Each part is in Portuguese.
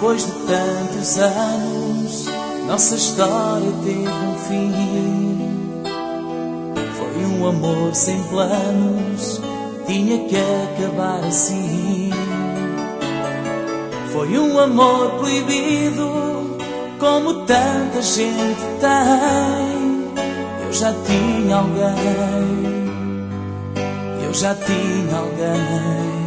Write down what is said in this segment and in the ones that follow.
Depois de tantos anos, nossa história teve um fim. Foi um amor sem planos, tinha que acabar assim. Foi um amor proibido, como tanta gente tem. Eu já tinha alguém, eu já tinha alguém.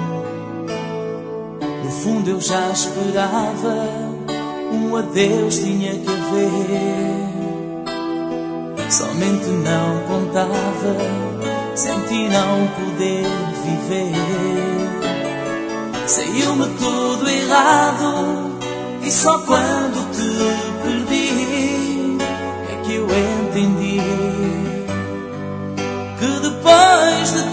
No fundo eu já esperava, um adeus tinha que haver. Somente não contava, senti não poder viver. Saiu-me tudo errado, e só quando te perdi é que eu entendi que depois de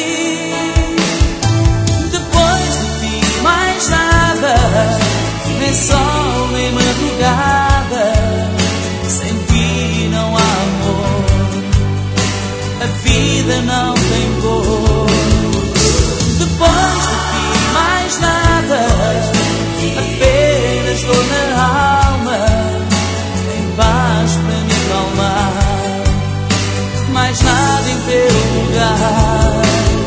ti mais nada, nem sol nem madrugada, sem ti não há amor, a vida não tem cor. Depois de ti mais nada, apenas dor na alma, em paz para me acalmar, mais nada em teu lugar.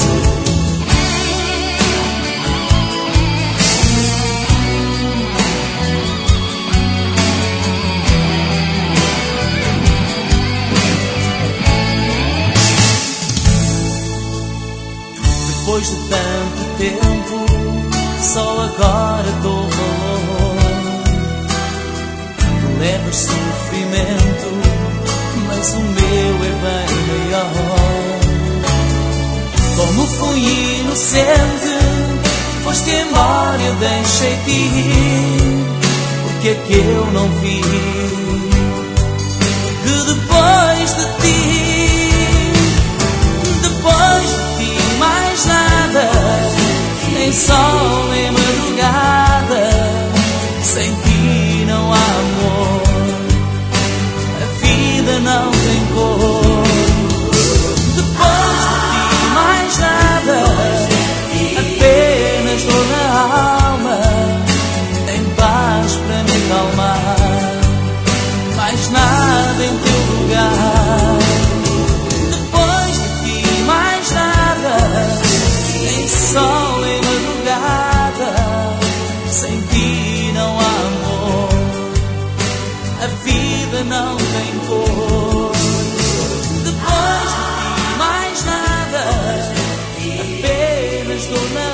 Depois de tanto tempo, só agora dou valor. Tu levas sofrimento, mas o meu é bem maior. Como fui inocente, foste embora e eu deixei-te ir. Porque é que eu não vi que depois de ti mais nada, nem sol nem madrugada, sem ti não há amor, a vida não tem cor. Depois de ti mais nada, apenas dor na alma, em paz para me acalmar, mais nada em teu lugar. Depois de ti mais nada, nem sol nem madrugada, sem ti não há amor, a vida não tem cor. Depois de ti mais nada, apenas dor na